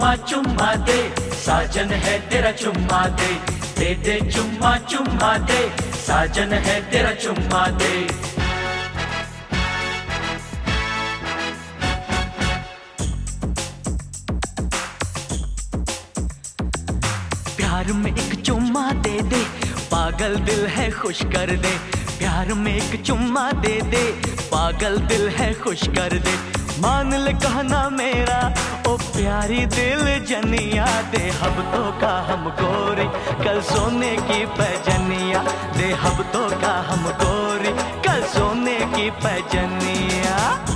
चुम्मा चुम्मा दे, साजन है तेरा चुम्मा दे, दे दे चुम्मा चुम्मा दे, साजन है तेरा चुम्मा दे। प्यार में एक चुम्मा दे दे, पागल दिल है खुश कर दे। प्यार में एक चुम्मा दे दे, पागल दिल है खुश कर दे। मान ले कहना मेरा ओ प्यारी दिल जनिया, दे हफ्तों का हम गोरी कल सोने की पैजनिया, दे हफ्तों का हम गोरी कल सोने की पैजनिया।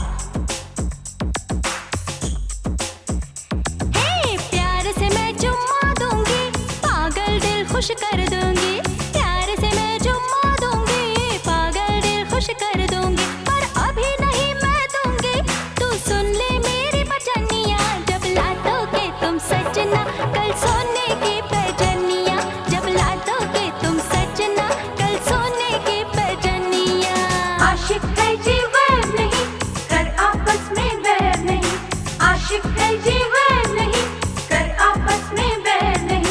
प्यार से मैं चुम्मा दूंगी, पागल दिल खुश कर दूंगी। प्यार से मैं चुम्मा दूंगी, पागल दिल खुश कर दूंगी। पर अभी नहीं मैं दूंगी, तू सुन ले मेरी बचनिया। जब लादोगे तुम सजना कल सोने की पैजनिया, जब लादोगे तुम सजना कल सोने की पैजनिया। आशिक है जी वैर नहीं, कर आपस में वैर नहीं। आशिक है जी वैर नहीं, कर आपस में वैर नहीं।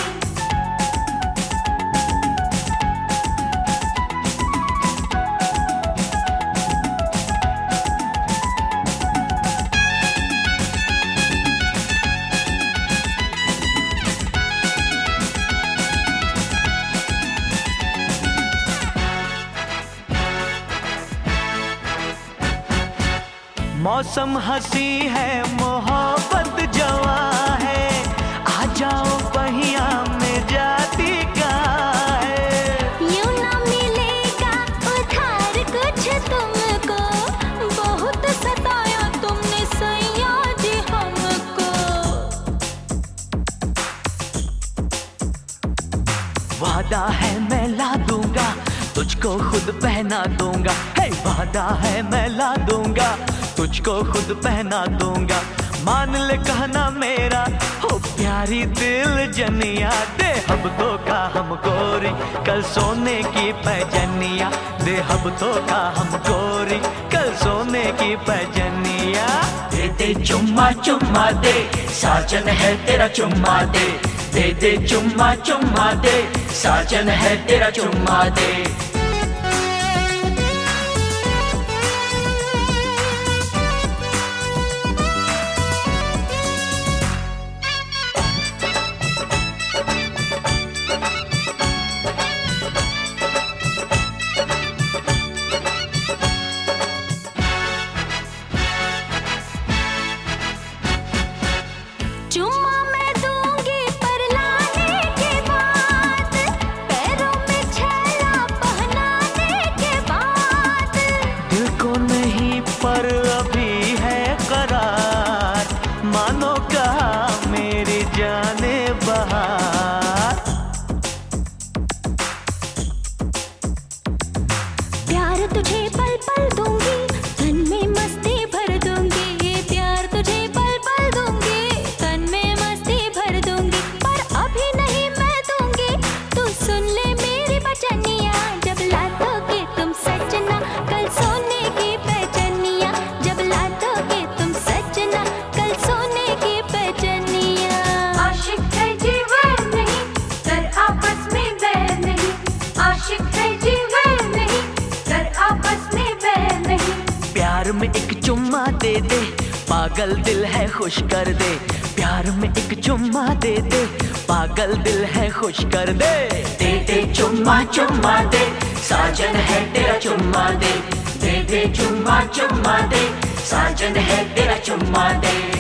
मौसम हंसी है, मोहब्बत जवा है, आ जाओ पहिया में जाती का है। यूं ना मिलेगा उधार कुछ तुमको, बहुत सताया तुमने सैया जी हमको। वादा है मैं ला दूंगा, तुझको खुद पहना दूंगा। हे वादा है मैं ला दूंगा, तुझको खुद पहना दूंगा। मान ले कहना मेरा हो प्यारी दिल जनिया, दे हफ्तों का हम गोरी कल सोने की पैजनिया, दे हफ्तों का हम गोरी कल सोने की पैजनिया। दे दे चुम्मा चुम्मा दे, साजन है तेरा चुम्मा दे, दे दे चुम्मा चुम्मा दे, साजन है तेरा चुम्मा दे। चुम्मा मैं दूंगी पर लाने के बाद, पैरों में छैला पहनाने के बाद। दिल को नहीं पर अभी है करार, मानो कहा मेरी जाने बहार। प्यार तुझे पल पल दूंगी, तन में मस्ती भर दूंगी। प्यार तुझे पल पल दूंगी, तन में मस्ती भर दूंगी। पर अभी नहीं मैं दूंगी, तू सुन ले मेरी बचनिया। जब लादोगे तुम सजना कल सोने की पैजनिया, जब लादोगे तुम सजना कल सोने की पैजनिया। आशिक है जी वैर नहीं, कर आपस में वैर नहीं। आशिक है जी वैर नहीं, कर आपस में वैर नहीं। प्यार में एक चुम्मा दे दे, पागल दिल है खुश कर दे। प्यार में एक चुम्मा दे दे, पागल दिल है खुश कर दे। दे दे चुम्मा चुम्मा दे, साजन है तेरा चुम्मा दे, दे दे चुम्मा चुम्मा दे, साजन है तेरा चुम्मा दे।